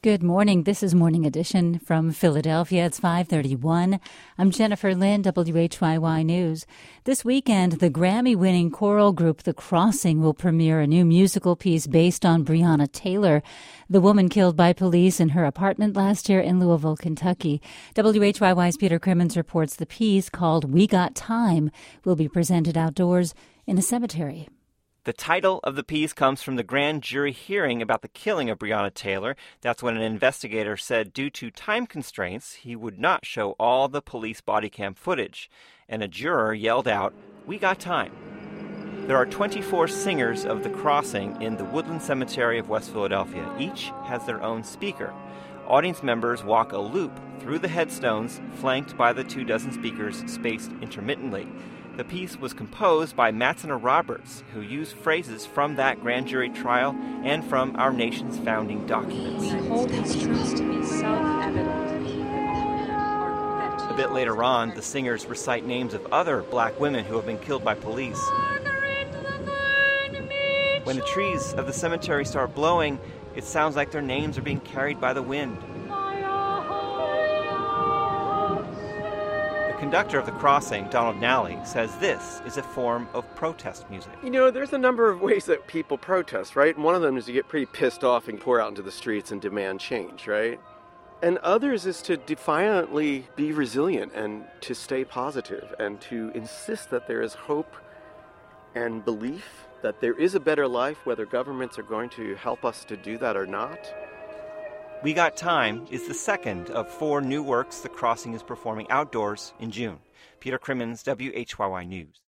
Good morning. This is Morning Edition from Philadelphia. It's 5:31. I'm Jennifer Lynn, WHYY News. This weekend, the Grammy-winning choral group The Crossing will premiere a new musical piece based on Breonna Taylor, the woman killed by police in her apartment last year in Louisville, Kentucky. WHYY's Peter Crimmins reports the piece, called We Got Time, will be presented outdoors in a cemetery. The title of the piece comes from the grand jury hearing about the killing of Breonna Taylor. That's when an investigator said due to time constraints, he would not show all the police body cam footage. And a juror yelled out, "We got time." There are 24 singers of The Crossing in the Woodland Cemetery of West Philadelphia. Each has their own speaker. Audience members walk a loop through the headstones, flanked by the 24 speakers spaced intermittently. The piece was composed by Matsona Roberts, who used phrases from that grand jury trial and from our nation's founding documents. We hold these truths to be self-evident. A bit later on, the singers recite names of other black women who have been killed by police. When the trees of the cemetery start blowing, it sounds like their names are being carried by the wind. The conductor of The Crossing, Donald Nally, says this is a form of protest music. You know, there's a number of ways that people protest, right? And one of them is to get pretty pissed off and pour out into the streets and demand change, right? And others is to defiantly be resilient and to stay positive and to insist that there is hope and belief that there is a better life, whether governments are going to help us to do that or not. We Got Time is the second of 4 new works The Crossing is performing outdoors in June. Peter Crimmins, WHYY News.